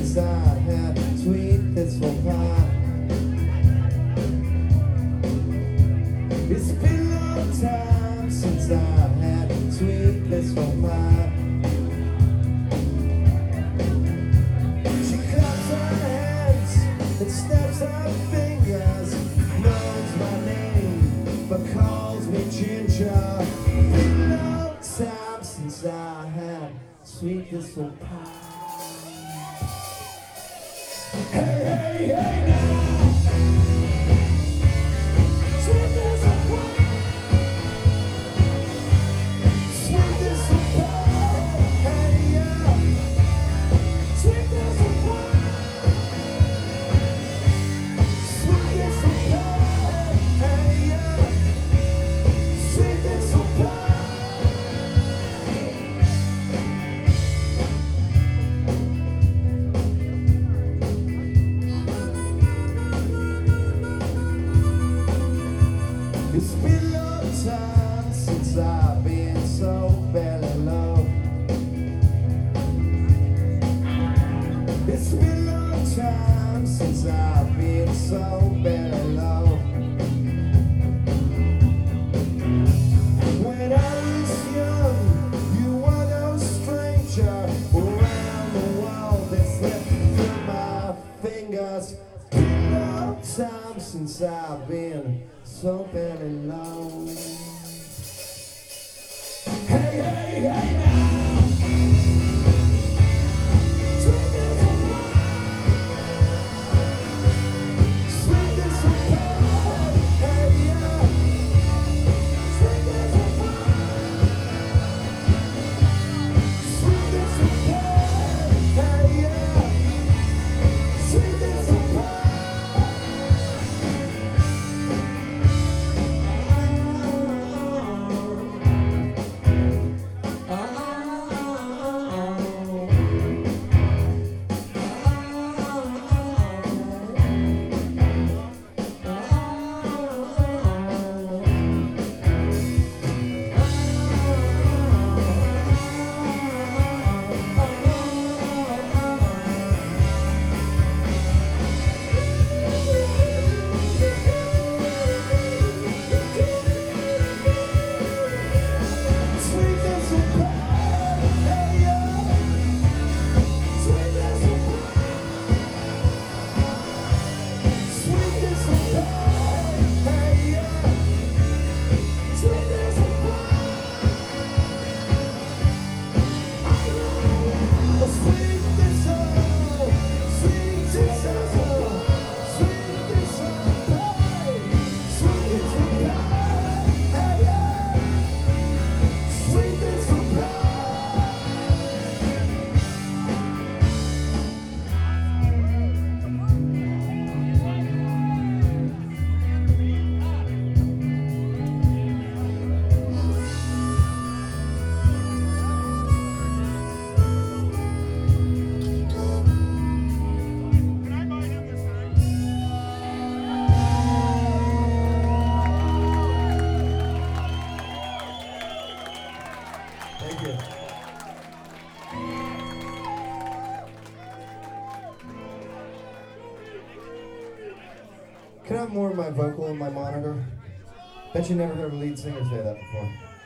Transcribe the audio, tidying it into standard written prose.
since I had sweet little pie. It's been a long time since I had sweet little pie. She claps her hands and snaps her fingers, knows my name but calls me Ginger. Been a long time since I had sweet little pie. Hey, hey, hey now! Sweet little pie. Sweet little pie. Hey, yeah. Sweet little pie. Sweet little pie. Hey, yeah. Sweet little pie. It's been a long time since I've been so badly loved. It's been a long time since I've been so badly loved. When I was young, you were no stranger. Around the world that slipped through my fingers. Been a long time since I've been so badly loved. Hey, hey, hey now! Sweet little pie. Sweet little pie. Hey, yeah. Sweet little pie. Sweet little pie. Hey, yeah. Sweet little pie. Thank you. Can I have more of my vocal in my monitor? Bet you never heard a lead singer say that before.